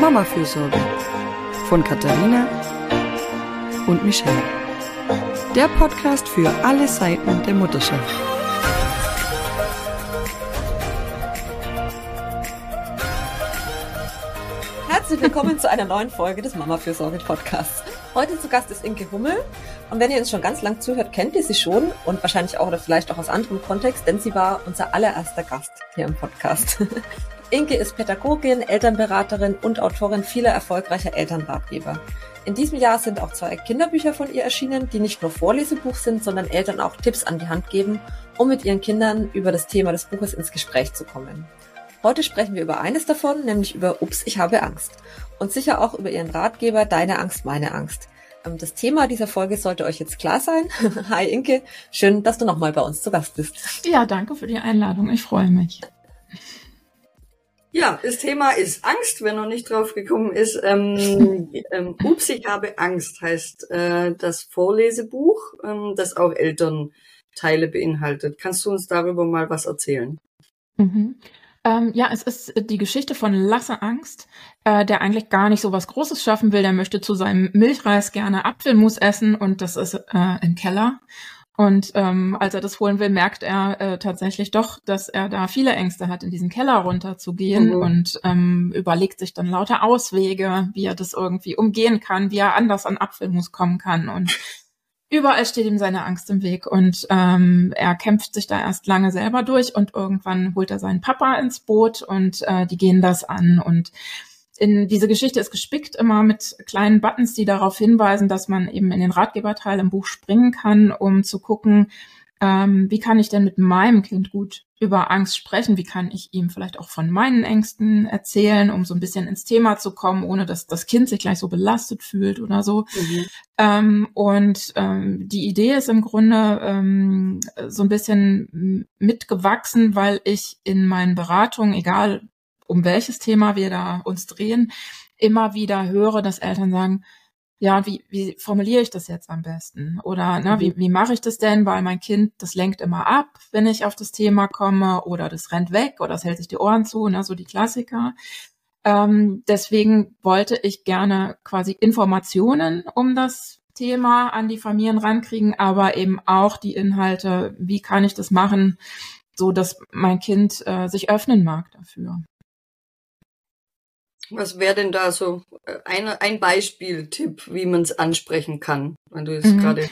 Mamafürsorge von Katharina und Michelle. Der Podcast für alle Seiten der Mutterschaft. Herzlich willkommen zu einer neuen Folge des Mamafürsorge-Podcasts. Heute zu Gast ist Inke Hummel. Und wenn ihr uns schon ganz lang zuhört, kennt ihr sie schon und wahrscheinlich auch oder vielleicht auch aus anderem Kontext, denn sie war unser allererster Gast hier im Podcast. Inke ist Pädagogin, Elternberaterin und Autorin vieler erfolgreicher Elternratgeber. In diesem Jahr sind auch 2 Kinderbücher von ihr erschienen, die nicht nur Vorlesebuch sind, sondern Eltern auch Tipps an die Hand geben, um mit ihren Kindern über das Thema des Buches ins Gespräch zu kommen. Heute sprechen wir über eines davon, nämlich über Ups, ich habe Angst. Und sicher auch über ihren Ratgeber Deine Angst, meine Angst. Das Thema dieser Folge sollte euch jetzt klar sein. Hi Inke, schön, dass du nochmal bei uns zu Gast bist. Ja, danke für die Einladung, ich freue mich. Ja, das Thema ist Angst, wer noch nicht drauf gekommen ist. Ups, ich habe Angst heißt das Vorlesebuch, das auch Elternteile beinhaltet. Kannst du uns darüber mal was erzählen? Ja, es ist die Geschichte von Lasse Angst, der eigentlich gar nicht so was Großes schaffen will. Der möchte zu seinem Milchreis gerne Apfelmus essen und das ist im Keller. Und als er das holen will, merkt er tatsächlich doch, dass er da viele Ängste hat, in diesen Keller runterzugehen und überlegt sich dann lauter Auswege, wie er das irgendwie umgehen kann, wie er anders an Apfelmus kommen kann. Und überall steht ihm seine Angst im Weg und er kämpft sich da erst lange selber durch und irgendwann holt er seinen Papa ins Boot und die gehen das an. Und diese Geschichte ist gespickt immer mit kleinen Buttons, die darauf hinweisen, dass man eben in den Ratgeberteil im Buch springen kann, um zu gucken, wie kann ich denn mit meinem Kind gut über Angst sprechen? Wie kann ich ihm vielleicht auch von meinen Ängsten erzählen, um so ein bisschen ins Thema zu kommen, ohne dass das Kind sich gleich so belastet fühlt oder so. Die Idee ist im Grunde so ein bisschen mitgewachsen, weil ich in meinen Beratungen, egal um welches Thema wir da uns drehen, immer wieder höre, dass Eltern sagen, ja, wie formuliere ich das jetzt am besten? Oder wie mache ich das denn? Weil mein Kind, das lenkt immer ab, wenn ich auf das Thema komme, oder das rennt weg oder das hält sich die Ohren zu, so die Klassiker. Deswegen wollte ich gerne quasi Informationen um das Thema an die Familien rankriegen, aber eben auch die Inhalte, wie kann ich das machen, so dass mein Kind sich öffnen mag dafür. Was wäre denn da so ein Beispieltipp, wie man es ansprechen kann, wenn du es gerade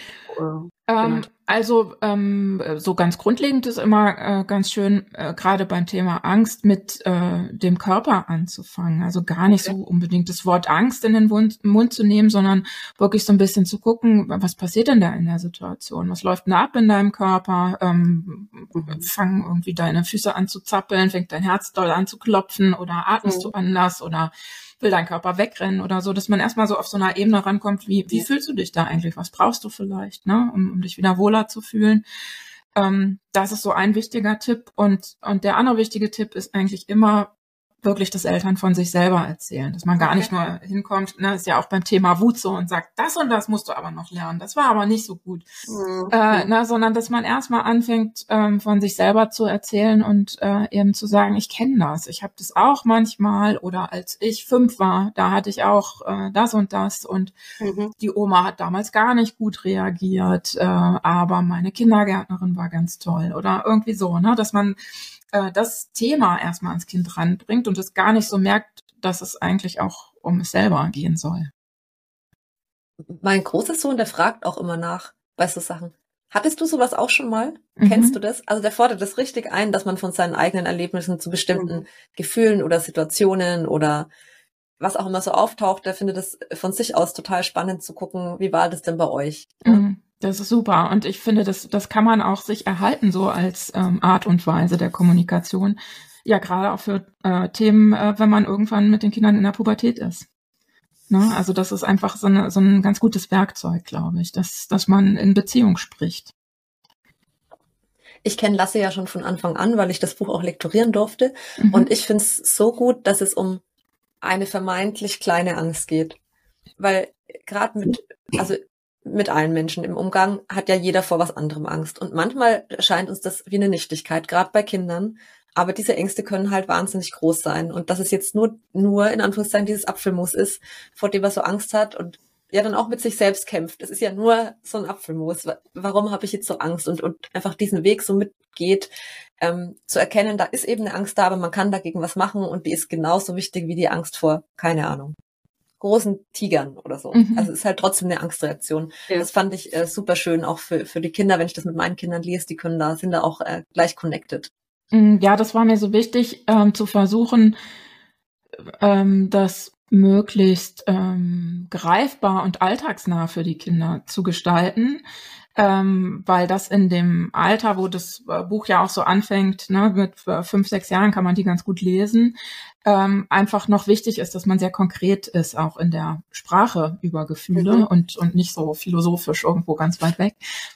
so ganz grundlegend ist immer ganz schön, gerade beim Thema Angst mit dem Körper anzufangen. Also gar nicht so unbedingt das Wort Angst in den Mund zu nehmen, sondern wirklich so ein bisschen zu gucken, was passiert denn da in der Situation? Was läuft denn ab in deinem Körper? Fangen irgendwie deine Füße an zu zappeln? Fängt dein Herz doll an zu klopfen? Oder atmest du anders? Oder will dein Körper wegrennen oder so, dass man erstmal so auf so einer Ebene rankommt, wie fühlst du dich da eigentlich? Was brauchst du vielleicht, um dich wieder wohler zu fühlen? Das ist so ein wichtiger Tipp. Und der andere wichtige Tipp ist eigentlich immer wirklich, dass Eltern von sich selber erzählen, dass man gar nicht nur hinkommt, ist ja auch beim Thema Wut so und sagt, das und das musst du aber noch lernen, das war aber nicht so gut, sondern dass man erstmal anfängt, von sich selber zu erzählen und eben zu sagen, ich kenne das, ich habe das auch manchmal oder als ich 5 war, da hatte ich auch das und das und die Oma hat damals gar nicht gut reagiert, aber meine Kindergärtnerin war ganz toll oder irgendwie so, dass man das Thema erstmal ans Kind ranbringt und es gar nicht so merkt, dass es eigentlich auch um es selber gehen soll. Mein großer Sohn, der fragt auch immer nach bei so Sachen. Hattest du sowas auch schon mal? Kennst du das? Also der fordert das richtig ein, dass man von seinen eigenen Erlebnissen zu bestimmten Gefühlen oder Situationen oder was auch immer so auftaucht, der findet es von sich aus total spannend zu gucken, wie war das denn bei euch? Das ist super und ich finde, das kann man auch sich erhalten, so als Art und Weise der Kommunikation. Ja, gerade auch für Themen, wenn man irgendwann mit den Kindern in der Pubertät ist. Also das ist einfach so ein ganz gutes Werkzeug, glaube ich, dass man in Beziehung spricht. Ich kenne Lasse ja schon von Anfang an, weil ich das Buch auch lektorieren durfte. Und ich finde es so gut, dass es um eine vermeintlich kleine Angst geht. Weil gerade mit allen Menschen im Umgang hat ja jeder vor was anderem Angst. Und manchmal scheint uns das wie eine Nichtigkeit, gerade bei Kindern. Aber diese Ängste können halt wahnsinnig groß sein. Und dass es jetzt nur in Anführungszeichen dieses Apfelmus ist, vor dem er so Angst hat und ja dann auch mit sich selbst kämpft. Das ist ja nur so ein Apfelmus. Warum habe ich jetzt so Angst? Und einfach diesen Weg so mitgeht, zu erkennen, da ist eben eine Angst da, aber man kann dagegen was machen und die ist genauso wichtig wie die Angst vor, keine Ahnung, großen Tigern oder so. Also es ist halt trotzdem eine Angstreaktion. Ja. Das fand ich super schön, auch für die Kinder, wenn ich das mit meinen Kindern lese, sind da auch gleich connected. Ja, das war mir so wichtig, zu versuchen, das möglichst greifbar und alltagsnah für die Kinder zu gestalten, weil das in dem Alter, wo das Buch ja auch so anfängt, ne, mit 5, 6 Jahren kann man die ganz gut lesen, einfach noch wichtig ist, dass man sehr konkret ist, auch in der Sprache über Gefühle und nicht so philosophisch irgendwo ganz weit weg.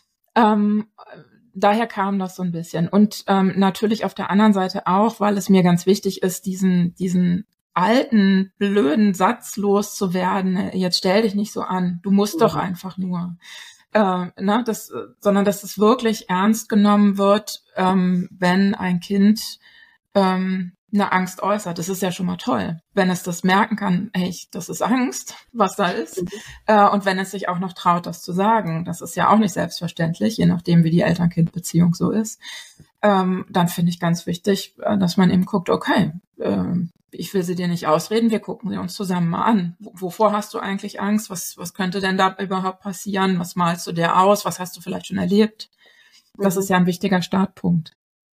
Daher kam das so ein bisschen. Und natürlich auf der anderen Seite auch, weil es mir ganz wichtig ist, diesen alten, blöden Satz loszuwerden, jetzt stell dich nicht so an, du musst doch einfach nur. Sondern dass es wirklich ernst genommen wird, wenn ein Kind eine Angst äußert. Das ist ja schon mal toll, wenn es das merken kann, hey, das ist Angst, was da ist. Und wenn es sich auch noch traut, das zu sagen. Das ist ja auch nicht selbstverständlich, je nachdem, wie die Eltern-Kind-Beziehung so ist. Dann finde ich ganz wichtig, dass man eben guckt, okay, ich will sie dir nicht ausreden, wir gucken sie uns zusammen mal an. Wovor hast du eigentlich Angst? Was könnte denn da überhaupt passieren? Was malst du dir aus? Was hast du vielleicht schon erlebt? Das ist ja ein wichtiger Startpunkt.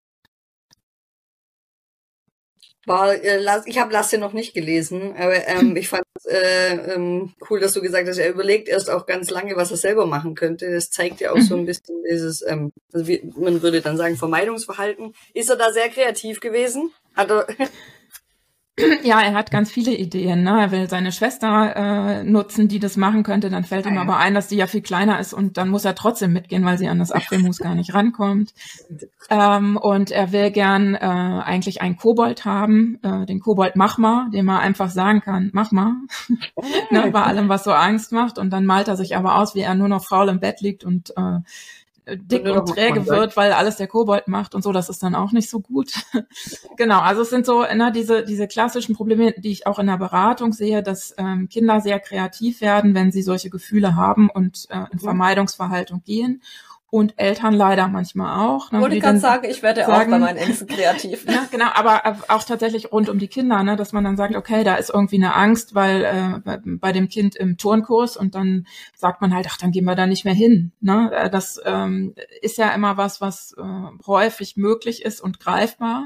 Ich habe Lasse noch nicht gelesen, aber ich fand cool, dass du gesagt hast, er überlegt erst auch ganz lange, was er selber machen könnte. Das zeigt ja auch so ein bisschen dieses, also man würde dann sagen, Vermeidungsverhalten. Ist er da sehr kreativ gewesen? Hat er Ja, er hat ganz viele Ideen. Ne? Er will seine Schwester nutzen, die das machen könnte. Dann fällt ihm aber ein, dass die ja viel kleiner ist und dann muss er trotzdem mitgehen, weil sie an das Apfelmus gar nicht rankommt. Und er will gern eigentlich einen Kobold haben, den Kobold Machma, dem er einfach sagen kann, mach mal, ne, bei allem, was so Angst macht. Und dann malt er sich aber aus, wie er nur noch faul im Bett liegt und dick und träge wird, weil alles der Kobold macht und so, das ist dann auch nicht so gut. Genau, also es sind so diese klassischen Probleme, die ich auch in der Beratung sehe, dass Kinder sehr kreativ werden, wenn sie solche Gefühle haben und in Vermeidungsverhalten gehen. Und Eltern leider manchmal auch. Ne, wollte ich gerade sagen, ich werde auch bei meinen Ängsten kreativ. Ja, genau, aber auch tatsächlich rund um die Kinder, ne, dass man dann sagt, okay, da ist irgendwie eine Angst, weil bei dem Kind im Turnkurs und dann sagt man halt, ach, dann gehen wir da nicht mehr hin. Ne? Das ist ja immer was häufig möglich ist und greifbar.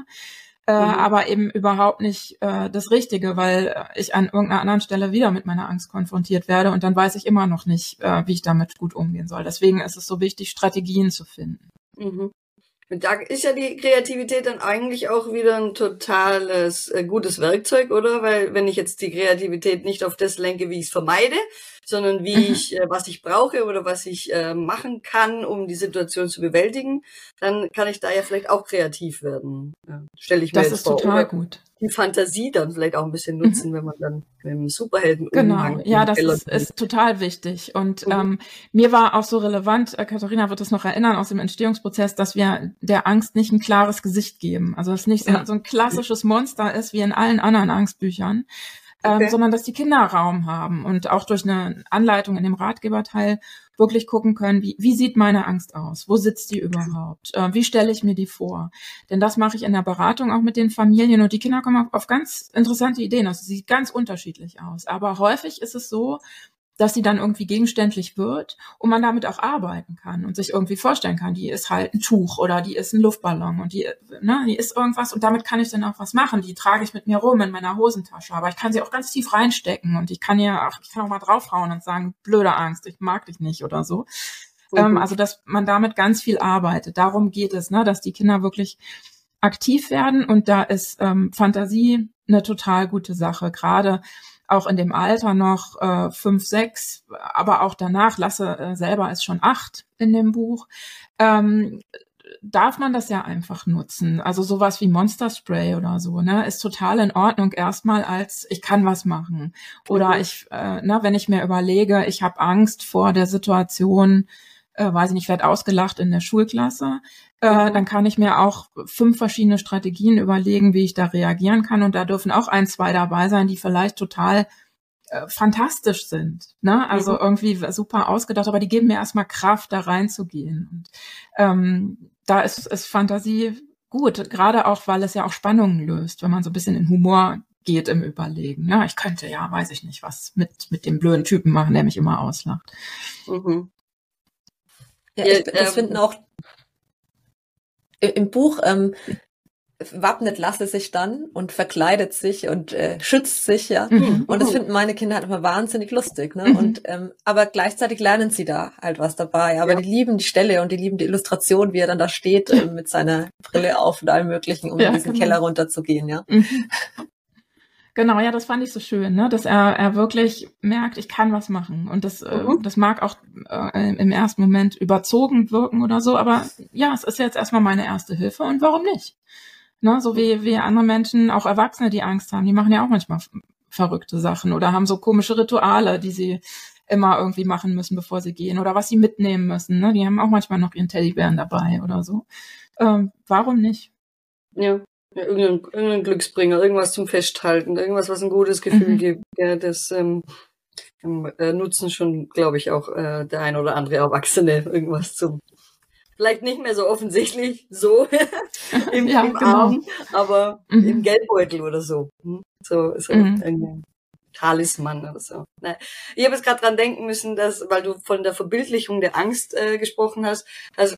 Aber eben überhaupt nicht das Richtige, weil ich an irgendeiner anderen Stelle wieder mit meiner Angst konfrontiert werde und dann weiß ich immer noch nicht, wie ich damit gut umgehen soll. Deswegen ist es so wichtig, Strategien zu finden. Und da ist ja die Kreativität dann eigentlich auch wieder ein totales gutes Werkzeug, oder? Weil wenn ich jetzt die Kreativität nicht auf das lenke, wie ich es vermeide, sondern was ich brauche oder was ich machen kann, um die Situation zu bewältigen, dann kann ich da ja vielleicht auch kreativ werden. Stelle ich mir das jetzt ist vor. Total gut. Die Fantasie dann vielleicht auch ein bisschen nutzen, wenn man dann mit einem Superhelden Genau, ja, das ist total wichtig. Und mir war auch so relevant, Katharina wird das noch erinnern aus dem Entstehungsprozess, dass wir der Angst nicht ein klares Gesicht geben. Also dass es nicht so ein klassisches Monster ist wie in allen anderen Angstbüchern. Sondern dass die Kinder Raum haben und auch durch eine Anleitung in dem Ratgeberteil wirklich gucken können, wie sieht meine Angst aus? Wo sitzt die überhaupt? Wie stelle ich mir die vor? Denn das mache ich in der Beratung auch mit den Familien und die Kinder kommen auf ganz interessante Ideen. Also sie sieht ganz unterschiedlich aus. Aber häufig ist es so, dass sie dann irgendwie gegenständlich wird und man damit auch arbeiten kann und sich irgendwie vorstellen kann, die ist halt ein Tuch oder die ist ein Luftballon und die ist irgendwas und damit kann ich dann auch was machen. Die trage ich mit mir rum in meiner Hosentasche, aber ich kann sie auch ganz tief reinstecken und ich kann auch mal draufhauen und sagen, blöde Angst, ich mag dich nicht oder so. Also, dass man damit ganz viel arbeitet. Darum geht es, ne, dass die Kinder wirklich aktiv werden und da ist Fantasie eine total gute Sache, gerade auch in dem Alter noch 5, 6, aber auch danach, Lasse selber ist schon 8 in dem Buch, darf man das ja einfach nutzen. Also sowas wie Monster Spray oder so, ne, ist total in Ordnung erstmal als ich kann was machen. Oder wenn ich mir überlege, ich habe Angst vor der Situation, weiß ich nicht, werde ausgelacht in der Schulklasse, dann kann ich mir auch 5 verschiedene Strategien überlegen, wie ich da reagieren kann. Und da dürfen auch 1, 2 dabei sein, die vielleicht total fantastisch sind, ne? Also irgendwie super ausgedacht, aber die geben mir erstmal Kraft, da reinzugehen. Und da ist Fantasie gut, gerade auch, weil es ja auch Spannungen löst, wenn man so ein bisschen in Humor geht im Überlegen. Ja, ich könnte ja, weiß ich nicht, was mit dem blöden Typen machen, der mich immer auslacht. Mhm. Ja, ich finde auch im Buch wappnet Lasse sich dann und verkleidet sich und schützt sich, ja. Und das finden meine Kinder halt immer wahnsinnig lustig, ne? Und aber gleichzeitig lernen sie da halt was dabei. Aber die lieben die Stelle und die lieben die Illustration, wie er dann da steht mit seiner Brille auf und allem Möglichen, um in diesen Keller runterzugehen, ja. Genau, ja, das fand ich so schön, ne, dass er wirklich merkt, ich kann was machen. Und das mag auch im ersten Moment überzogen wirken oder so, aber ja, es ist jetzt erstmal meine erste Hilfe und warum nicht? Ne, so wie andere Menschen, auch Erwachsene, die Angst haben, die machen ja auch manchmal verrückte Sachen oder haben so komische Rituale, die sie immer irgendwie machen müssen, bevor sie gehen oder was sie mitnehmen müssen. Ne? Die haben auch manchmal noch ihren Teddybären dabei oder so. Warum nicht? Ja, irgendein Glücksbringer, irgendwas zum Festhalten, irgendwas, was ein gutes Gefühl gibt. Ja, das nutzen schon, glaube ich, auch der ein oder andere Erwachsene irgendwas zum. Vielleicht nicht mehr so offensichtlich so im Arm, aber im Geldbeutel oder so. So irgendein Talisman oder so. Ich habe jetzt gerade dran denken müssen, dass, weil du von der Verbildlichung der Angst gesprochen hast, also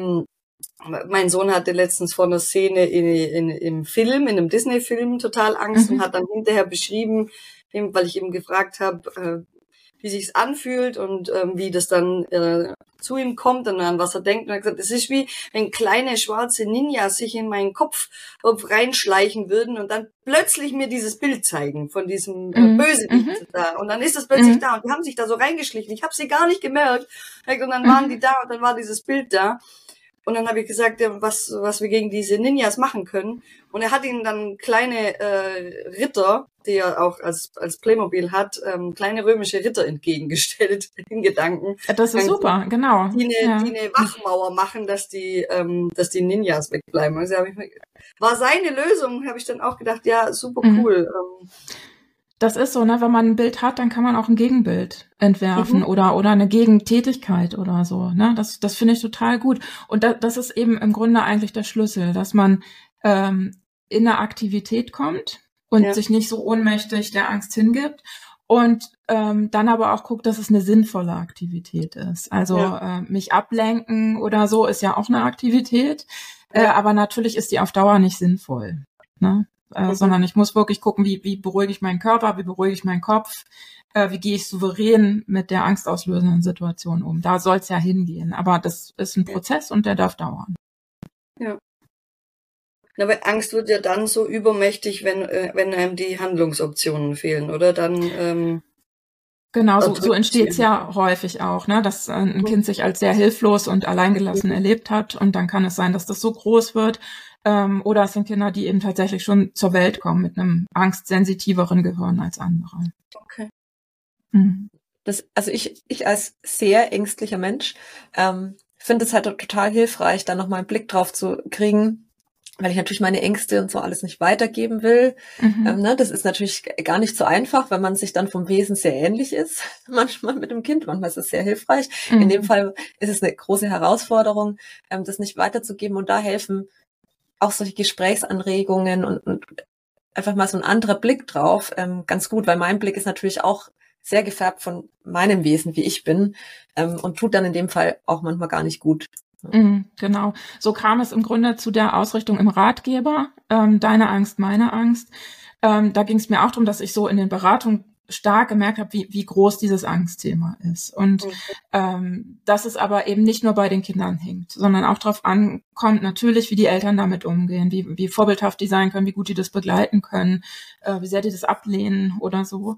mein Sohn hatte letztens vor einer Szene im Film, in einem Disney-Film total Angst und hat dann hinterher beschrieben, weil ich ihm gefragt habe, wie sich's anfühlt und wie das dann zu ihm kommt und an was er denkt. Und er hat gesagt, es ist wie wenn kleine schwarze Ninjas sich in meinen Kopf reinschleichen würden und dann plötzlich mir dieses Bild zeigen von diesem Bösewicht da. Und dann ist das plötzlich da und die haben sich da so reingeschlichen. Ich habe sie gar nicht gemerkt. Und dann waren die da und dann war dieses Bild da. Und dann habe ich gesagt, was wir gegen diese Ninjas machen können. Und er hat ihnen dann kleine Ritter, die er auch als Playmobil hat, kleine römische Ritter entgegengestellt in Gedanken. Das ist super, genau. Die eine Wachmauer machen, dass die Ninjas wegbleiben. Also war seine Lösung, habe ich dann auch gedacht, ja, super cool. Das ist so, ne, wenn man ein Bild hat, dann kann man auch ein Gegenbild entwerfen oder eine Gegentätigkeit oder so, ne? Das finde ich total gut. Und das ist eben im Grunde eigentlich der Schlüssel, dass man in eine Aktivität kommt und sich nicht so ohnmächtig der Angst hingibt und dann aber auch guckt, dass es eine sinnvolle Aktivität ist. Also mich ablenken oder so ist ja auch eine Aktivität, aber natürlich ist die auf Dauer nicht sinnvoll, ne? Sondern ich muss wirklich gucken, wie beruhige ich meinen Körper, wie beruhige ich meinen Kopf, wie gehe ich souverän mit der angstauslösenden Situation um. Da soll es ja hingehen, aber das ist ein Prozess und der darf dauern. Ja. Aber Angst wird ja dann so übermächtig, wenn einem die Handlungsoptionen fehlen, oder? Dann genau, so entsteht es ja häufig auch, ne, dass ein Kind sich als sehr hilflos und alleingelassen erlebt hat und dann kann es sein, dass das so groß wird. Oder es sind Kinder, die eben tatsächlich schon zur Welt kommen mit einem angstsensitiveren Gehirn als andere. Okay. Also ich als sehr ängstlicher Mensch finde es halt total hilfreich, da nochmal einen Blick drauf zu kriegen, weil ich natürlich meine Ängste und so alles nicht weitergeben will. Ne, das ist natürlich gar nicht so einfach, wenn man sich dann vom Wesen sehr ähnlich ist. Manchmal mit dem Kind, manchmal ist es sehr hilfreich. In dem Fall ist es eine große Herausforderung, das nicht weiterzugeben und da helfen auch solche Gesprächsanregungen und einfach mal so ein anderer Blick drauf ganz gut, weil mein Blick ist natürlich auch sehr gefärbt von meinem Wesen, wie ich bin und tut dann in dem Fall auch manchmal gar nicht gut. Genau. So kam es im Grunde zu der Ausrichtung im Ratgeber, Deine Angst, meine Angst. Da ging es mir auch darum, dass ich so in den Beratungen stark gemerkt habe, wie groß dieses Angstthema ist. Und dass es aber eben nicht nur bei den Kindern hängt, sondern auch darauf ankommt, natürlich, wie die Eltern damit umgehen, wie vorbildhaft die sein können, wie gut die das begleiten können, wie sehr die das ablehnen oder so.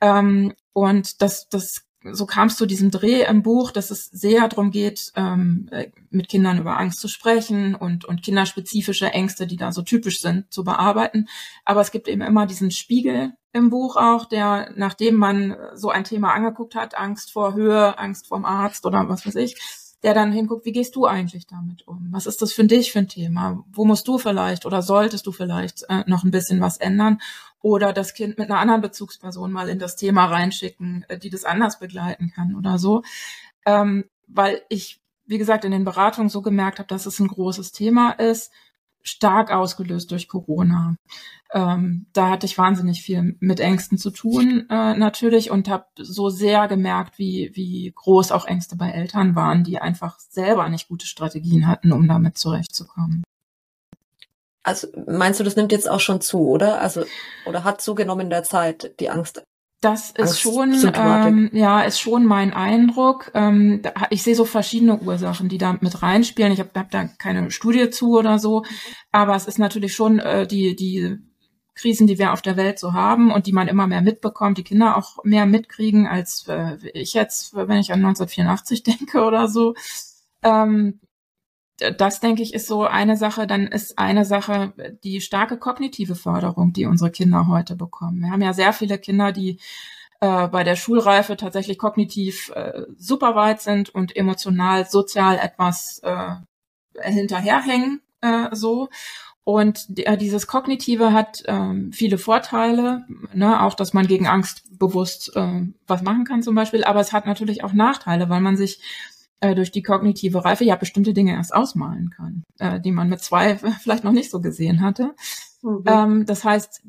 Und so kam es zu diesem Dreh im Buch, dass es sehr darum geht, mit Kindern über Angst zu sprechen und kinderspezifische Ängste, die da so typisch sind, zu bearbeiten. Aber es gibt eben immer diesen Spiegel im Buch auch, der, nachdem man so ein Thema angeguckt hat, Angst vor Höhe, Angst vorm Arzt oder was weiß ich, der dann hinguckt, wie gehst du eigentlich damit um? Was ist das für dich für ein Thema? Wo musst du vielleicht oder solltest du vielleicht noch ein bisschen was ändern? Oder das Kind mit einer anderen Bezugsperson mal in das Thema reinschicken, die das anders begleiten kann oder so. Weil ich, wie gesagt, in den Beratungen so gemerkt habe, dass es ein großes Thema ist, stark ausgelöst durch Corona. Da hatte ich wahnsinnig viel mit Ängsten zu tun, natürlich, und habe so sehr gemerkt, wie groß auch Ängste bei Eltern waren, die einfach selber nicht gute Strategien hatten, um damit zurechtzukommen. Also meinst du, das nimmt jetzt auch schon zu, oder? Also, oder hat zugenommen in der Zeit die Angst? Das ist schon, ist schon mein Eindruck. Ich sehe so verschiedene Ursachen, die da mit reinspielen. Ich hab da keine Studie zu oder so, aber es ist natürlich schon die Krisen, die wir auf der Welt so haben und die man immer mehr mitbekommt, die Kinder auch mehr mitkriegen, als ich jetzt, wenn ich an 1984 denke oder so. Das, denke ich, ist so eine Sache. Dann ist eine Sache die starke kognitive Förderung, die unsere Kinder heute bekommen. Wir haben ja sehr viele Kinder, die bei der Schulreife tatsächlich kognitiv super weit sind und emotional, sozial etwas hinterherhängen, so. Und dieses Kognitive hat viele Vorteile, ne? Auch, dass man gegen Angst bewusst was machen kann zum Beispiel. Aber es hat natürlich auch Nachteile, weil man sich durch die kognitive Reife ja bestimmte Dinge erst ausmalen kann, die man mit 2 vielleicht noch nicht so gesehen hatte. Das heißt,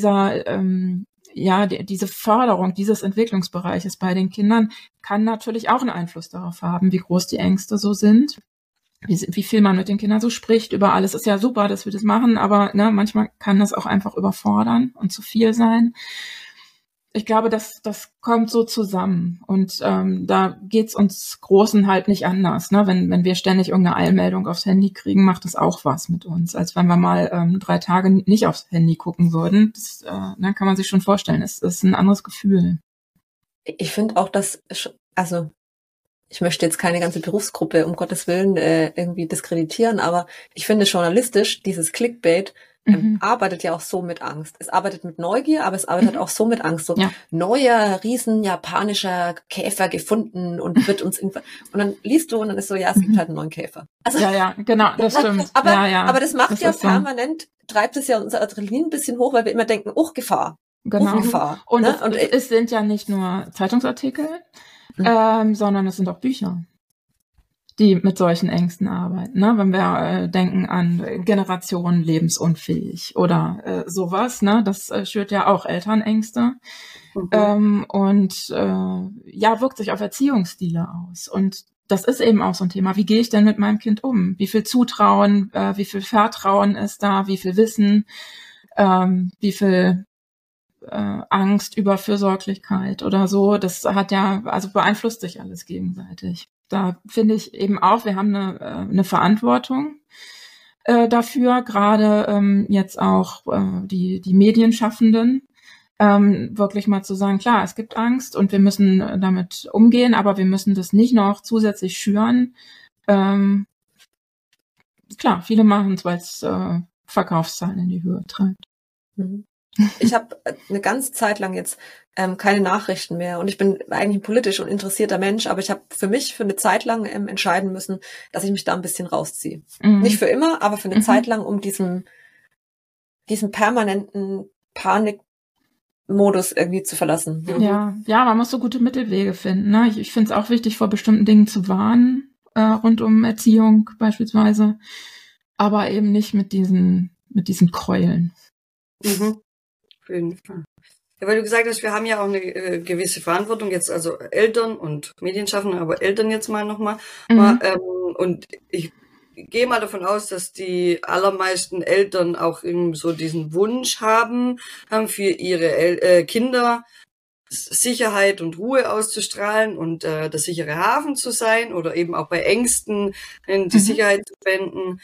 diese Förderung dieses Entwicklungsbereiches bei den Kindern kann natürlich auch einen Einfluss darauf haben, wie groß die Ängste so sind, wie viel man mit den Kindern so spricht über alles. Ist ja super, dass wir das machen, aber ne, manchmal kann das auch einfach überfordern und zu viel sein. Ich glaube, das kommt so zusammen und da geht's uns Großen halt nicht anders. Ne? Wenn wir ständig irgendeine Eilmeldung aufs Handy kriegen, macht das auch was mit uns, als wenn wir mal 3 Tage nicht aufs Handy gucken würden. Das kann man sich schon vorstellen. Es ist ein anderes Gefühl. Ich finde auch, dass, also ich möchte jetzt keine ganze Berufsgruppe, um Gottes Willen, irgendwie diskreditieren, aber ich finde journalistisch, dieses Clickbait arbeitet ja auch so mit Angst. Es arbeitet mit Neugier, aber es arbeitet auch so mit Angst. So, neuer, riesen japanischer Käfer gefunden und wird uns und dann liest du und dann ist so, ja, es gibt halt einen neuen Käfer. Also, ja, genau, das stimmt. Aber das macht das ja permanent, treibt es ja unser Adrenalin ein bisschen hoch, weil wir immer denken, Gefahr. Genau. Gefahr. Und, ne? Es sind ja nicht nur Zeitungsartikel, sondern es sind auch Bücher, die mit solchen Ängsten arbeiten. Ne? Wenn wir denken an Generation lebensunfähig oder sowas, ne? Das schürt ja auch Elternängste und wirkt sich auf Erziehungsstile aus. Und das ist eben auch so ein Thema. Wie gehe ich denn mit meinem Kind um? Wie viel Zutrauen, wie viel Vertrauen ist da, wie viel Wissen, wie viel Angst über Fürsorglichkeit oder so. Das hat beeinflusst sich alles gegenseitig. Da finde ich eben auch, wir haben eine Verantwortung dafür, gerade jetzt auch die Medienschaffenden, wirklich mal zu sagen, klar, es gibt Angst und wir müssen damit umgehen, aber wir müssen das nicht noch zusätzlich schüren. Klar, viele machen es, weil es Verkaufszahlen in die Höhe treibt. Ich habe eine ganze Zeit lang jetzt keine Nachrichten mehr und ich bin eigentlich ein politisch und interessierter Mensch, aber ich habe für mich für eine Zeit lang entscheiden müssen, dass ich mich da ein bisschen rausziehe. Nicht für immer, aber für eine Zeit lang, um diesen permanenten Panikmodus irgendwie zu verlassen. Ja, man muss so gute Mittelwege finden. Ne? Ich finde es auch wichtig, vor bestimmten Dingen zu warnen, rund um Erziehung beispielsweise, aber eben nicht mit diesen Keulen. Auf jeden Fall. Ja, weil du gesagt hast, wir haben ja auch eine gewisse Verantwortung jetzt, also Eltern und Medienschaffende, aber Eltern jetzt mal nochmal. Und ich gehe mal davon aus, dass die allermeisten Eltern auch irgendwie so diesen Wunsch haben für ihre Kinder Sicherheit und Ruhe auszustrahlen und der sichere Hafen zu sein oder eben auch bei Ängsten die Sicherheit zu spenden.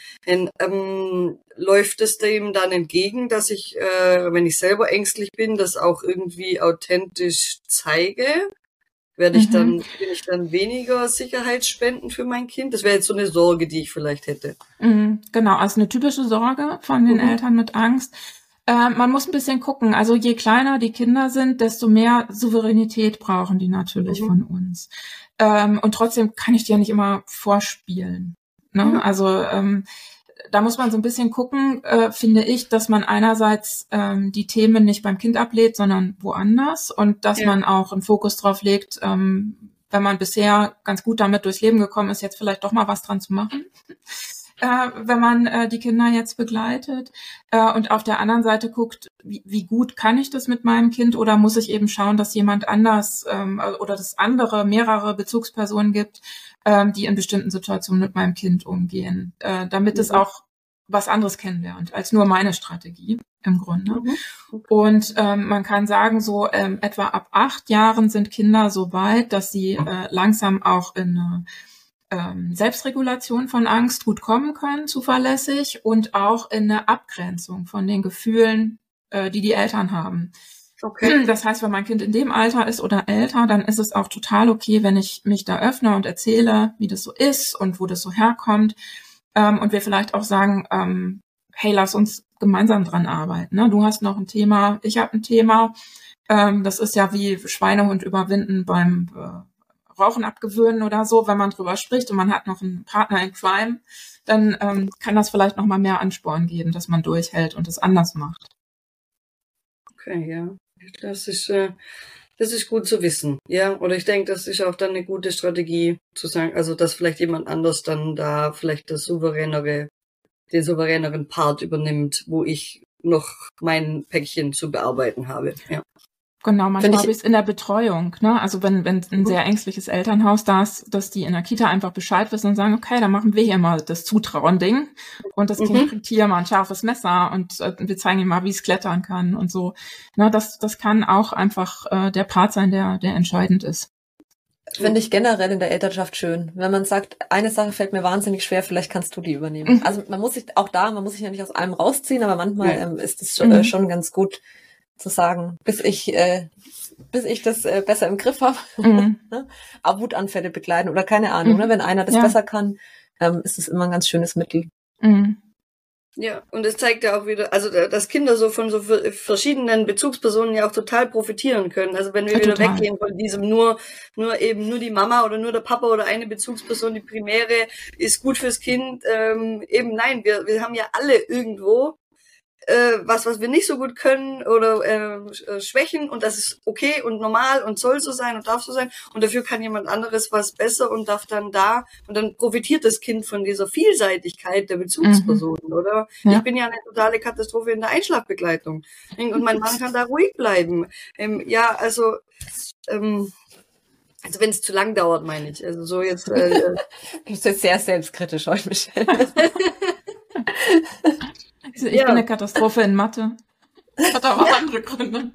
Läuft es dem dann entgegen, dass ich, wenn ich selber ängstlich bin, das auch irgendwie authentisch zeige? Bin ich dann weniger Sicherheit spenden für mein Kind? Das wäre jetzt so eine Sorge, die ich vielleicht hätte. Genau, also eine typische Sorge von den Eltern mit Angst. Man muss ein bisschen gucken. Also je kleiner die Kinder sind, desto mehr Souveränität brauchen die natürlich von uns. Und trotzdem kann ich die ja nicht immer vorspielen. Ne? Also da muss man so ein bisschen gucken, finde ich, dass man einerseits die Themen nicht beim Kind ablehnt, sondern woanders und dass man auch einen Fokus drauf legt, wenn man bisher ganz gut damit durchs Leben gekommen ist, jetzt vielleicht doch mal was dran zu machen, wenn man die Kinder jetzt begleitet. Und auf der anderen Seite guckt, wie gut kann ich das mit meinem Kind oder muss ich eben schauen, dass jemand anders oder dass mehrere Bezugspersonen gibt, die in bestimmten Situationen mit meinem Kind umgehen, damit es auch was anderes kennenlernt als nur meine Strategie im Grunde. Und man kann sagen, so etwa ab 8 Jahren sind Kinder so weit, dass sie langsam auch in eine Selbstregulation von Angst gut kommen können, zuverlässig, und auch in eine Abgrenzung von den Gefühlen, die Eltern haben. Okay. Das heißt, wenn mein Kind in dem Alter ist oder älter, dann ist es auch total okay, wenn ich mich da öffne und erzähle, wie das so ist und wo das so herkommt. Und wir vielleicht auch sagen, hey, lass uns gemeinsam dran arbeiten. Ne? Du hast noch ein Thema, ich habe ein Thema. Das ist ja wie Schweinehund überwinden beim Rauchen abgewöhnen oder so. Wenn man drüber spricht und man hat noch einen Partner in Crime, dann kann das vielleicht noch mal mehr Ansporn geben, dass man durchhält und es anders macht. Okay, ja. Das ist gut zu wissen, ja. Oder ich denke, das ist auch dann eine gute Strategie zu sagen, also dass vielleicht jemand anders dann da vielleicht den souveräneren Part übernimmt, wo ich noch mein Päckchen zu bearbeiten habe. Ja. Genau, manchmal habe ich es in der Betreuung, ne? Also wenn ein sehr ängstliches Elternhaus da ist, dass die in der Kita einfach Bescheid wissen und sagen, okay, dann machen wir hier mal das Zutrauen-Ding und das Kind kriegt hier mal ein scharfes Messer und wir zeigen ihm mal, wie es klettern kann und so. Ne, das kann auch einfach der Part sein, der entscheidend ist. Finde ich generell in der Elternschaft schön. Wenn man sagt, eine Sache fällt mir wahnsinnig schwer, vielleicht kannst du die übernehmen. Also man muss sich ja nicht aus allem rausziehen, aber manchmal ist es schon ganz gut zu sagen, bis ich das besser im Griff habe. Auch Wutanfälle begleiten oder keine Ahnung. Ne? Wenn einer das besser kann, ist es immer ein ganz schönes Mittel. Ja, und es zeigt ja auch wieder, also dass Kinder so von so verschiedenen Bezugspersonen ja auch total profitieren können. Also wenn wir wieder weggehen von diesem nur die Mama oder nur der Papa oder eine Bezugsperson, die primäre ist gut fürs Kind. Eben nein, wir haben ja alle irgendwo was wir nicht so gut können oder Schwächen, und das ist okay und normal und soll so sein und darf so sein, und dafür kann jemand anderes was besser und darf dann da, und dann profitiert das Kind von dieser Vielseitigkeit der Bezugspersonen, oder? Ja. Ich bin ja eine totale Katastrophe in der Einschlafbegleitung und mein Mann kann da ruhig bleiben. Also wenn es zu lang dauert, meine ich. Also so jetzt. Du bist jetzt sehr selbstkritisch heute, Michelle. Ich bin eine Katastrophe in Mathe. Hat aber auch andere Gründe.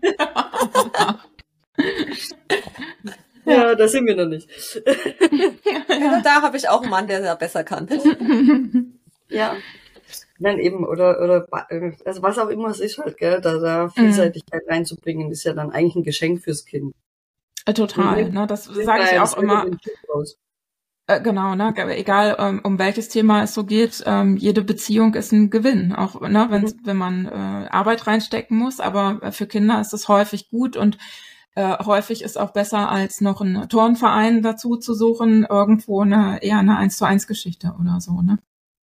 Ja, da sind wir noch nicht. Ja. Da habe ich auch einen Mann, der da besser kann. Ja. Nein, eben, oder also was auch immer es ist halt, gell, da Vielseitigkeit reinzubringen, ist ja dann eigentlich ein Geschenk fürs Kind. Total, ne, das sage ich auch immer. Genau, ne, egal um welches Thema es so geht, jede Beziehung ist ein Gewinn, auch ne, wenn man Arbeit reinstecken muss, aber für Kinder ist es häufig gut und häufig ist auch besser, als noch einen Turnverein dazu zu suchen, irgendwo eher eine 1:1 Geschichte oder so, ne?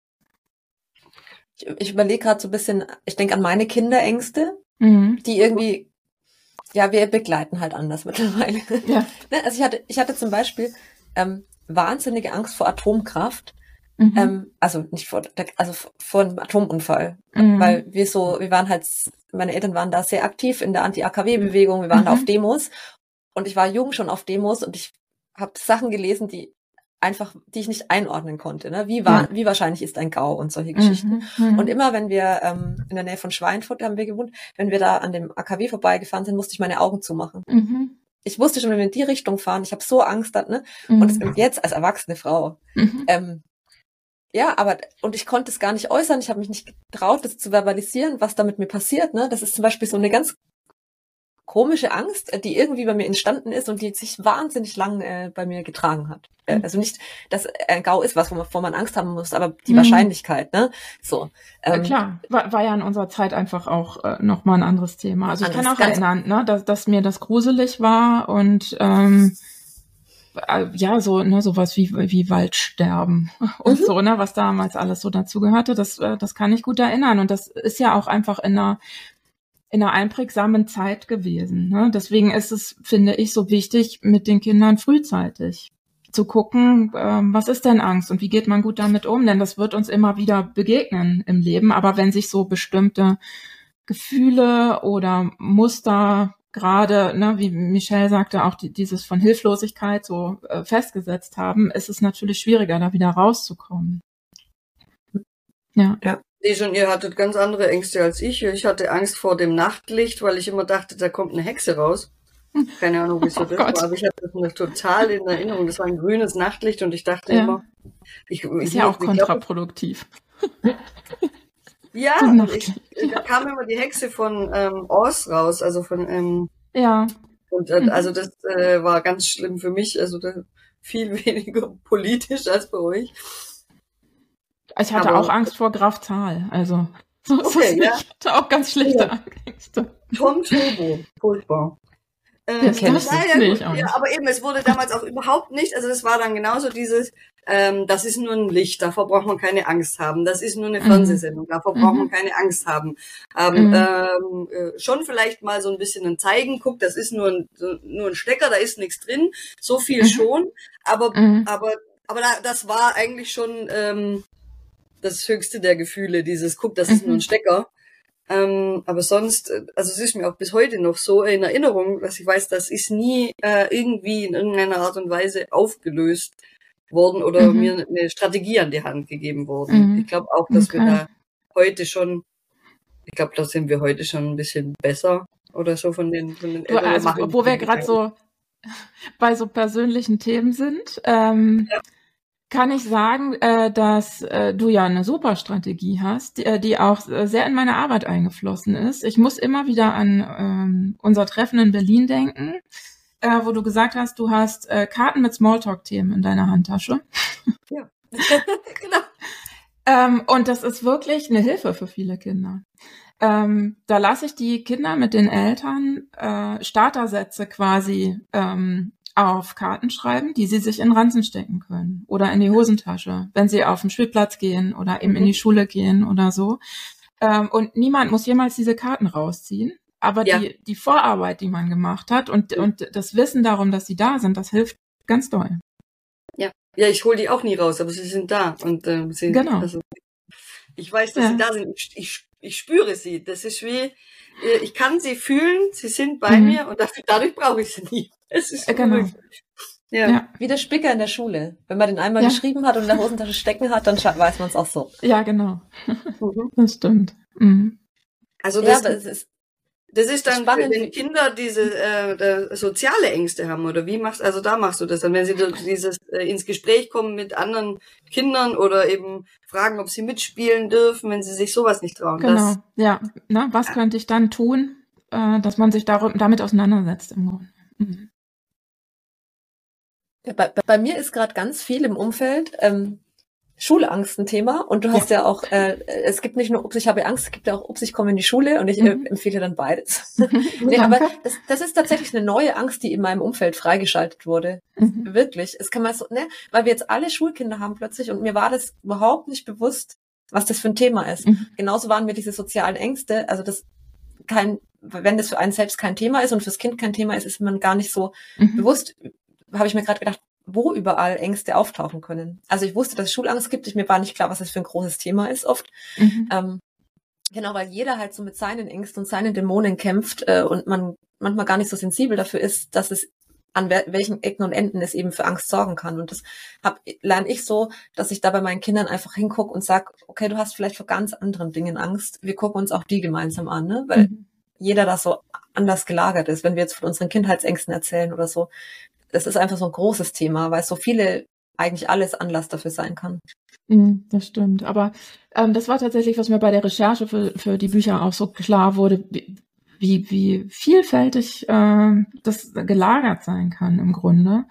Ich überlege gerade so ein bisschen, ich denke an meine Kinderängste, die irgendwie, ja, wir begleiten halt anders mittlerweile. Ja. Also ich hatte zum Beispiel wahnsinnige Angst vor Atomkraft, also nicht vor einem Atomunfall, weil wir waren halt, meine Eltern waren da sehr aktiv in der Anti-AKW-Bewegung, wir waren da auf Demos und ich war jung schon auf Demos und ich habe Sachen gelesen, die ich nicht einordnen konnte, ne? Wie wahrscheinlich ist ein GAU und solche Geschichten. Und immer, wenn wir in der Nähe von Schweinfurt haben wir gewohnt, wenn wir da an dem AKW vorbeigefahren sind, musste ich meine Augen zumachen. Ich wusste schon, wenn wir in die Richtung fahren, ich habe so Angst, ne? Und jetzt als erwachsene Frau, und ich konnte es gar nicht äußern, ich habe mich nicht getraut, das zu verbalisieren, was da mit mir passiert, ne? Das ist zum Beispiel so eine ganz komische Angst, die irgendwie bei mir entstanden ist und die sich wahnsinnig lang bei mir getragen hat. Also nicht, dass ein GAU ist, wovor man Angst haben muss, aber die Wahrscheinlichkeit, ne? So. Klar, war ja in unserer Zeit einfach auch nochmal ein anderes Thema. Also ich kann auch erinnern, ne, dass mir das gruselig war und ja, so, ne, sowas wie Waldsterben und so, ne, was damals alles so dazu gehörte, das kann ich gut erinnern. Und das ist ja auch einfach in einer einprägsamen Zeit gewesen, ne? Deswegen ist es, finde ich, so wichtig, mit den Kindern frühzeitig zu gucken, was ist denn Angst und wie geht man gut damit um? Denn das wird uns immer wieder begegnen im Leben. Aber wenn sich so bestimmte Gefühle oder Muster gerade, ne, wie Michelle sagte, auch dieses von Hilflosigkeit so festgesetzt haben, ist es natürlich schwieriger, da wieder rauszukommen. Ja. Nee, schon, ihr hattet ganz andere Ängste als ich. Ich hatte Angst vor dem Nachtlicht, weil ich immer dachte, da kommt eine Hexe raus. Keine Ahnung, wieso das war, aber ich hatte das noch total in Erinnerung. Das war ein grünes Nachtlicht und ich dachte immer, ist ja auch kontraproduktiv. Ja, da kam immer die Hexe von Oz raus, also von und also das war ganz schlimm für mich, also viel weniger politisch als bei euch. Ich hatte auch Angst vor Graf Zahl, also so ist es nicht. Ich hatte auch ganz schlechte Ängste. Tom Turbo, furchtbar. Das kenn ich nicht. Ja, aber eben, es wurde damals auch überhaupt nicht, also das war dann genauso dieses, das ist nur ein Licht, davor braucht man keine Angst haben. Das ist nur eine Fernsehsendung, davor braucht man keine Angst haben. Schon vielleicht mal so ein bisschen ein Zeigen, guck, das ist nur ein Stecker, da ist nichts drin, so viel schon, aber das war eigentlich schon das höchste der Gefühle, dieses, guck, das ist nur ein Stecker. Aber sonst, also es ist mir auch bis heute noch so in Erinnerung, dass ich weiß, das ist nie irgendwie in irgendeiner Art und Weise aufgelöst worden oder mir eine Strategie an die Hand gegeben worden. Ich glaube auch, dass wir da heute schon, da sind wir heute schon ein bisschen besser oder so von den Eltern. Also, wo wir gerade so bei so persönlichen Themen sind, kann ich sagen, dass du ja eine super Strategie hast, die auch sehr in meine Arbeit eingeflossen ist. Ich muss immer wieder an unser Treffen in Berlin denken, wo du gesagt hast, du hast Karten mit Smalltalk-Themen in deiner Handtasche. Ja, genau. Und das ist wirklich eine Hilfe für viele Kinder. Da lasse ich die Kinder mit den Eltern Startersätze quasi auf Karten schreiben, die sie sich in Ranzen stecken können oder in die Hosentasche, wenn sie auf den Spielplatz gehen oder eben in die Schule gehen oder so. Und niemand muss jemals diese Karten rausziehen. Aber die Vorarbeit, die man gemacht hat und das Wissen darum, dass sie da sind, das hilft ganz doll. Ja, ich hole die auch nie raus, aber sie sind da. Und genau. Also, ich weiß, dass sie da sind. Ich spüre sie. Das ist wie, ich kann sie fühlen, sie sind bei mir und dadurch brauche ich sie nie. Es ist genau. Ja. Wie der Spicker in der Schule. Wenn man den einmal geschrieben hat und in der Hosentasche stecken hat, dann weiß man es auch so. Ja, genau. Das stimmt. Also das ist dann spannend, wenn Kinder diese soziale Ängste haben, oder wie machst du das dann, wenn sie dieses ins Gespräch kommen mit anderen Kindern oder eben fragen, ob sie mitspielen dürfen, wenn sie sich sowas nicht trauen. Genau, was könnte ich dann tun, dass man sich damit auseinandersetzt im Grunde. Ja, bei mir ist gerade ganz viel im Umfeld Schulangst ein Thema und du hast ja auch, es gibt nicht nur Ups, ich habe Angst, es gibt ja auch Ups, ich komme in die Schule und ich empfehle dann beides. Nee, aber das ist tatsächlich eine neue Angst, die in meinem Umfeld freigeschaltet wurde. Wirklich. Es kann man so, ne, weil wir jetzt alle Schulkinder haben plötzlich und mir war das überhaupt nicht bewusst, was das für ein Thema ist. Genauso waren mir diese sozialen Ängste, also wenn das für einen selbst kein Thema ist und fürs Kind kein Thema ist, ist man gar nicht so bewusst, habe ich mir gerade gedacht, wo überall Ängste auftauchen können. Also ich wusste, dass es Schulangst gibt. Mir war nicht klar, was das für ein großes Thema ist oft. Genau, weil jeder halt so mit seinen Ängsten und seinen Dämonen kämpft und man manchmal gar nicht so sensibel dafür ist, dass es an welchen Ecken und Enden es eben für Angst sorgen kann. Und das lerne ich so, dass ich da bei meinen Kindern einfach hingucke und sage, okay, du hast vielleicht vor ganz anderen Dingen Angst. Wir gucken uns auch die gemeinsam an, ne? Weil jeder da so anders gelagert ist. Wenn wir jetzt von unseren Kindheitsängsten erzählen oder so, das ist einfach so ein großes Thema, weil so viele eigentlich alles Anlass dafür sein kann. Das stimmt. Aber das war tatsächlich, was mir bei der Recherche für die Bücher auch so klar wurde, wie vielfältig das gelagert sein kann im Grunde.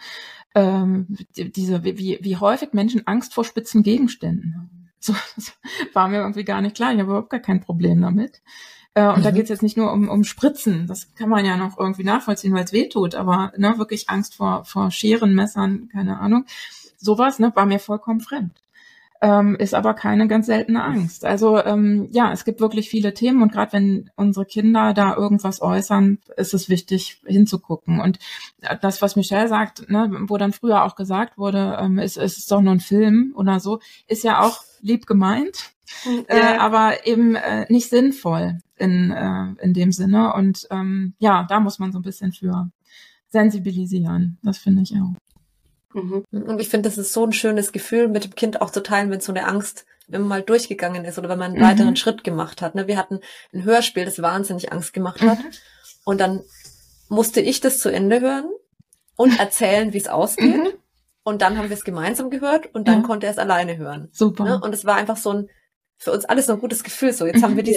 Wie häufig Menschen Angst vor spitzen Gegenständen haben. So, das war mir irgendwie gar nicht klar. Ich habe überhaupt gar kein Problem damit. Und da geht's jetzt nicht nur um Spritzen, das kann man ja noch irgendwie nachvollziehen, weil es weh tut, aber ne, wirklich Angst vor Scheren, Messern, keine Ahnung. Sowas, ne, war mir vollkommen fremd. Ist aber keine ganz seltene Angst. Also ja, es gibt wirklich viele Themen und gerade wenn unsere Kinder da irgendwas äußern, ist es wichtig hinzugucken. Und das, was Michelle sagt, ne, wo dann früher auch gesagt wurde, es ist doch nur ein Film oder so, ist ja auch lieb gemeint, aber eben nicht sinnvoll in dem Sinne. Und ja, da muss man so ein bisschen für sensibilisieren. Das finde ich auch. Und ich finde, das ist so ein schönes Gefühl, mit dem Kind auch zu teilen, wenn so eine Angst, wenn man mal durchgegangen ist oder wenn man einen weiteren Schritt gemacht hat. Ne? Wir hatten ein Hörspiel, das wahnsinnig Angst gemacht hat. Und dann musste ich das zu Ende hören und erzählen, wie es ausgeht. Und dann haben wir es gemeinsam gehört und dann konnte er es alleine hören. Super. Ne? Und es war einfach so für uns alles so ein gutes Gefühl. So, jetzt haben wir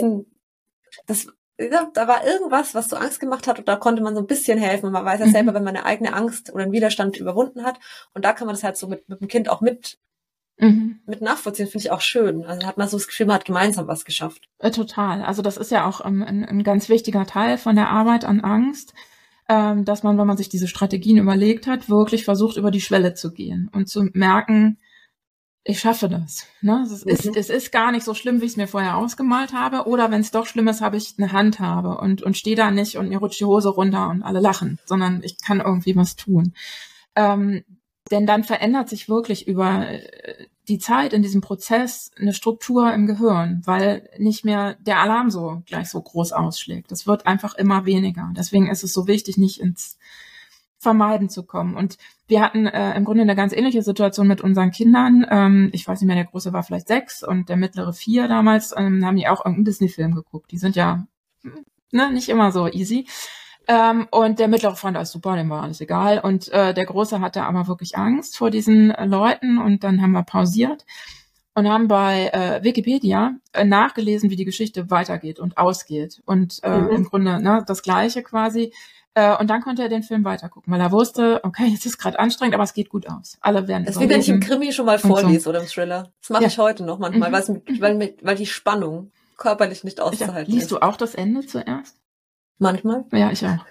da war irgendwas, was so Angst gemacht hat und da konnte man so ein bisschen helfen. Und man weiß ja selber, wenn man eine eigene Angst oder einen Widerstand überwunden hat. Und da kann man das halt so mit dem Kind auch mit nachvollziehen, finde ich auch schön. Also hat man so das Gefühl, man hat gemeinsam was geschafft. Total. Also das ist ja auch ein ganz wichtiger Teil von der Arbeit an Angst, dass man, wenn man sich diese Strategien überlegt hat, wirklich versucht, über die Schwelle zu gehen und zu merken, ich schaffe das. Ne? Es ist gar nicht so schlimm, wie ich es mir vorher ausgemalt habe. Oder wenn es doch schlimm ist, habe ich eine Handhabe und stehe da nicht und mir rutscht die Hose runter und alle lachen, sondern ich kann irgendwie was tun. Denn dann verändert sich wirklich über die Zeit in diesem Prozess eine Struktur im Gehirn, weil nicht mehr der Alarm so gleich so groß ausschlägt. Das wird einfach immer weniger. Deswegen ist es so wichtig, nicht ins Vermeiden zu kommen. Und wir hatten im Grunde eine ganz ähnliche Situation mit unseren Kindern. Ich weiß nicht mehr, der Große war vielleicht 6 und der Mittlere 4 damals, haben die auch irgendeinen Disney-Film geguckt. Die sind ja nicht immer so easy. Und der Mittlere fand alles super, dem war alles egal. Und der Große hatte aber wirklich Angst vor diesen Leuten und dann haben wir pausiert und haben bei Wikipedia nachgelesen, wie die Geschichte weitergeht und ausgeht. Und im Grunde das Gleiche quasi. Und dann konnte er den Film weitergucken, weil er wusste, okay, es ist gerade anstrengend, aber es geht gut aus. Alle werden das ist wie wenn ich im Krimi schon mal vorlese oder im Thriller. Das mache ich heute noch manchmal, weil die Spannung körperlich nicht auszuhalten ist. Liest du auch das Ende zuerst? Manchmal? Ja, ich auch.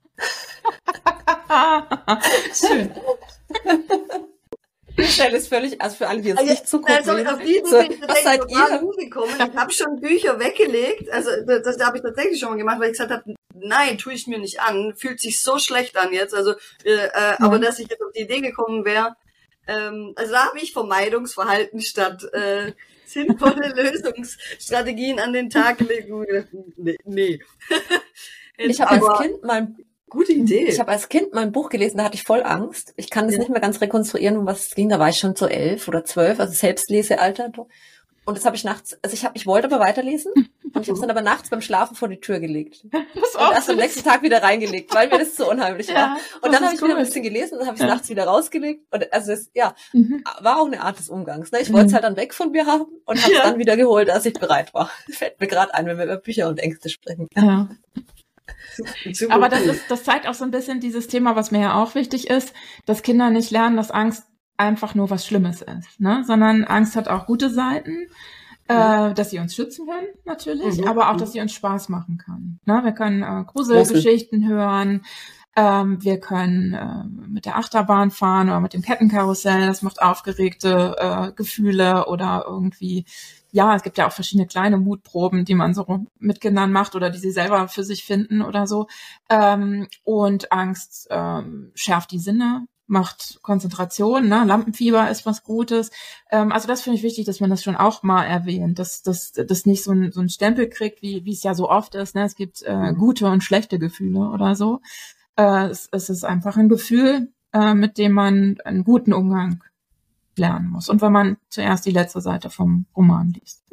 Schön. Michelle ist völlig, also für alle, die jetzt nicht zugucken, also auf diesen bin ich tatsächlich total umgekommen. Ich habe schon Bücher weggelegt, also das habe ich tatsächlich schon mal gemacht, weil ich gesagt habe, nein, tue ich mir nicht an, fühlt sich so schlecht an jetzt, also aber dass ich jetzt auf die Idee gekommen wäre, also da habe ich Vermeidungsverhalten statt sinnvolle Lösungsstrategien an den Tag gelegt. Nee. Ich habe als Kind gute Idee. Ich habe als Kind mal ein Buch gelesen, da hatte ich voll Angst. Ich kann das nicht mehr ganz rekonstruieren, um was es ging. Da war ich schon so 11 oder 12, also Selbstlesealter. Und das habe ich nachts, also ich wollte aber weiterlesen und ich habe es dann aber nachts beim Schlafen vor die Tür gelegt. Und erst am nächsten Tag wieder reingelegt, weil mir das so unheimlich war. Und dann habe ich wieder ein bisschen gelesen und habe ich es nachts wieder rausgelegt. Und also es, war auch eine Art des Umgangs. Ne? Ich wollte es halt dann weg von mir haben und habe es dann wieder geholt, als ich bereit war. Fällt mir gerade ein, wenn wir über Bücher und Ängste sprechen. Ja. Aber das zeigt auch so ein bisschen dieses Thema, was mir ja auch wichtig ist, dass Kinder nicht lernen, dass Angst einfach nur was Schlimmes ist, ne? Sondern Angst hat auch gute Seiten, dass sie uns schützen kann, natürlich, aber auch, dass sie uns Spaß machen kann. Ne? Wir können Gruselgeschichten hören, wir können mit der Achterbahn fahren oder mit dem Kettenkarussell, das macht aufgeregte Gefühle oder irgendwie, ja, es gibt ja auch verschiedene kleine Mutproben, die man so mit Kindern macht oder die sie selber für sich finden oder so. Und Angst schärft die Sinne, macht Konzentration, ne? Lampenfieber ist was Gutes. Also das finde ich wichtig, dass man das schon auch mal erwähnt, dass das nicht so ein Stempel kriegt, wie es ja so oft ist. Ne? Es gibt gute und schlechte Gefühle oder so. Es ist einfach ein Gefühl, mit dem man einen guten Umgang lernen muss. Und wenn man zuerst die letzte Seite vom Roman liest.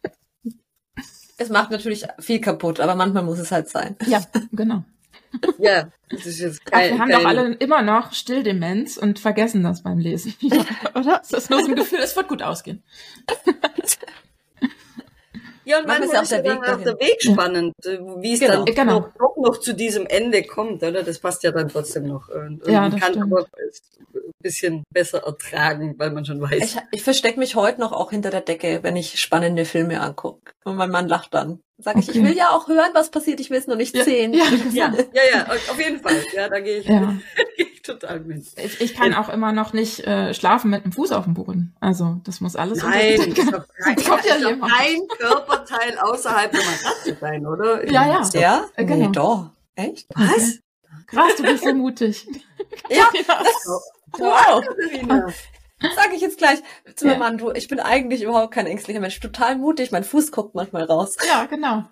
Es macht natürlich viel kaputt, aber manchmal muss es halt sein. Ja, genau. Ja, das ist jetzt geil. Wir haben doch alle immer noch Stilldemenz und vergessen das beim Lesen. Oder? Es ist nur so ein Gefühl, es wird gut ausgehen. Ja, und manchmal ist ja dann auch der Weg spannend, wie es dann doch noch zu diesem Ende kommt, oder? Das passt ja dann trotzdem noch. Und man kann aber ein bisschen besser ertragen, weil man schon weiß. Ich verstecke mich heute noch auch hinter der Decke, wenn ich spannende Filme angucke. Und mein Mann lacht dann. Sag ich, ich will ja auch hören, was passiert, ich will es nur nicht sehen. Ja, auf jeden Fall. Ja, da gehe ich total mit. Ich kann auch immer noch nicht schlafen mit einem Fuß auf dem Boden. Also das muss alles Nein, das kommt ja kein Körperteil außerhalb der Matratze sein, oder? Ja? Genau. Nee, doch. Echt? Was? Krass, du bist so mutig. Ja. Wow. Sag ich jetzt gleich zu meinem Mann, ich bin eigentlich überhaupt kein ängstlicher Mensch, total mutig, mein Fuß guckt manchmal raus. Ja, genau.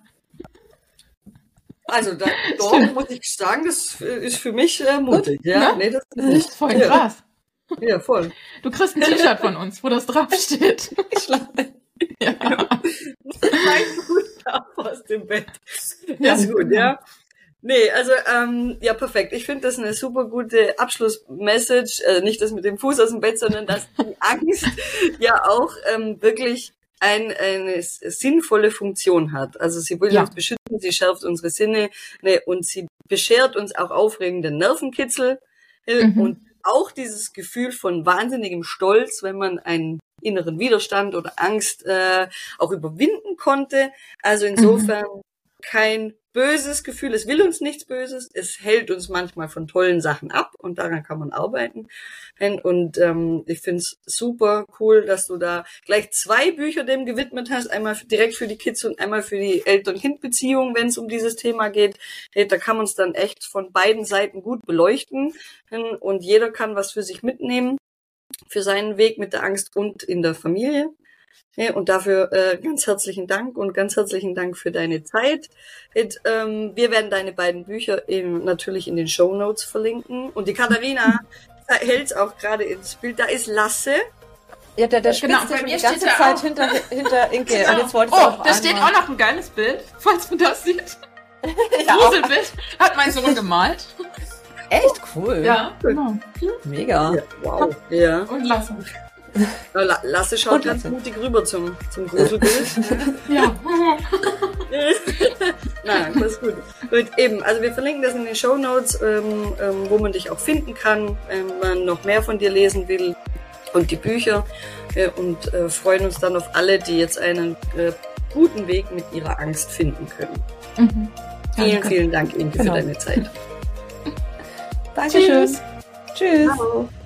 Also da muss ich sagen, das ist für mich mutig. Ja, ja? Nee, das ist voll krass. Ja, voll. Du kriegst ein T-Shirt von uns, wo das draufsteht. Ich schlafe. Ja. Mein Fuß darf aus dem Bett. Ja, ist gut, ja. Nee, also, ja, perfekt. Ich finde das eine super gute Abschlussmessage. Nicht das mit dem Fuß aus dem Bett, sondern dass die Angst ja auch wirklich eine sinnvolle Funktion hat. Also sie will uns beschützen, sie schärft unsere Sinne und sie beschert uns auch aufregende Nervenkitzel und auch dieses Gefühl von wahnsinnigem Stolz, wenn man einen inneren Widerstand oder Angst auch überwinden konnte. Also insofern kein böses Gefühl, es will uns nichts Böses, es hält uns manchmal von tollen Sachen ab und daran kann man arbeiten. Und ich finde es super cool, dass du da gleich 2 Bücher dem gewidmet hast, einmal direkt für die Kids und einmal für die Eltern-Kind-Beziehung, wenn es um dieses Thema geht. Da kann man es dann echt von beiden Seiten gut beleuchten und jeder kann was für sich mitnehmen, für seinen Weg mit der Angst und in der Familie. Ja, und dafür ganz herzlichen Dank und ganz herzlichen Dank für deine Zeit. Wir werden deine beiden Bücher natürlich in den Shownotes verlinken. Und die Katharina hält es auch gerade ins Bild. Da ist Lasse. Ja, der spitzt ja die ganze Zeit hinter Inke. Genau. Und jetzt wollte da steht auch noch ein geiles Bild, falls man das sieht. Das Gruselbild hat mein Sohn gemalt. Echt cool. Ja, genau. Mega. Ja, wow. Ja. Und Lasse. Lasse schaut ganz mutig rüber zum Gruselbild. Ja. Nein, das ist gut. Und eben, also wir verlinken das in den Shownotes, wo man dich auch finden kann, wenn man noch mehr von dir lesen will und die Bücher und freuen uns dann auf alle, die jetzt einen guten Weg mit ihrer Angst finden können. Vielen Dank, Inke, für deine Zeit. Dankeschön. Tschüss. Ciao.